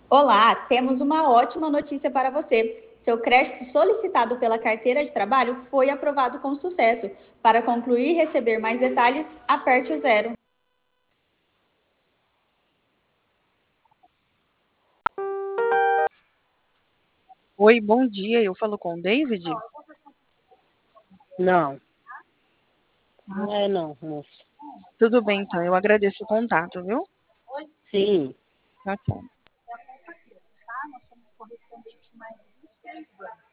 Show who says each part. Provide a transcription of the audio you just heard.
Speaker 1: Olá, temos uma ótima notícia para você. Seu crédito solicitado pela carteira de trabalho foi aprovado com sucesso. Para concluir e receber mais detalhes, aperte o zero.
Speaker 2: Oi, bom dia. Eu falo com o David?
Speaker 3: Não, não é não, moço.
Speaker 2: Tudo bem, então. Eu agradeço o contato, viu?
Speaker 3: Sim,
Speaker 2: Tchau, tchau.